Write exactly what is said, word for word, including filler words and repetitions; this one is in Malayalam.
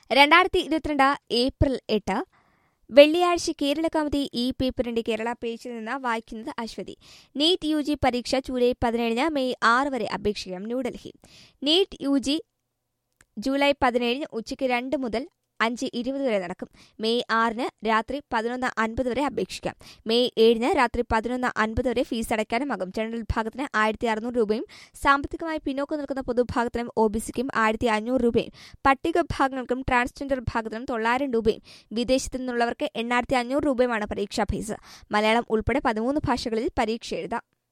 രണ്ടായിരത്തി ഇരുപത്തിരണ്ട് ഏപ്രിൽ എട്ട് വെള്ളിയാഴ്ച കേരള കൗമുദി ഈ പേപ്പറിന്റെ കേരള പേജിൽ നിന്ന് വായിക്കുന്നത് അശ്വതി. നീറ്റ് യു ജി പരീക്ഷ ജൂലൈ പതിനേഴിന് മെയ് ആറ് വരെ അപേക്ഷിക്കാം. New Delhi. NEET U G July പതിനേഴിന് ഉച്ചയ്ക്ക് രണ്ട് മുതൽ അഞ്ച് ഇരുപത് വരെ നടക്കും. മെയ് ആറിന് രാത്രി പതിനൊന്ന് അൻപത് വരെ അപേക്ഷിക്കാം. മെയ് ഏഴിന് രാത്രി പതിനൊന്ന് അൻപത് വരെ ഫീസ് അടയ്ക്കാനുമാകും. ജനറൽ വിഭാഗത്തിന് ആയിരത്തി അറുന്നൂറ് രൂപയും സാമ്പത്തികമായി പിന്നോക്കം നിൽക്കുന്ന പൊതുവിഭാഗത്തിനും ഒ ബി സിക്കും ആയിരത്തി അഞ്ഞൂറ് രൂപയും പട്ടിക വിഭാഗങ്ങൾക്കും ട്രാൻസ്ജെൻഡർ വിഭാഗത്തിനും തൊള്ളായിരം രൂപയും വിദേശത്തു നിന്നുള്ളവർക്ക് എണ്ണായിരത്തി അഞ്ഞൂറ് രൂപയുമാണ് പരീക്ഷാ ഫീസ്. മലയാളം ഉൾപ്പെടെ പതിമൂന്ന് ഭാഷകളിൽ പരീക്ഷ എഴുതാം.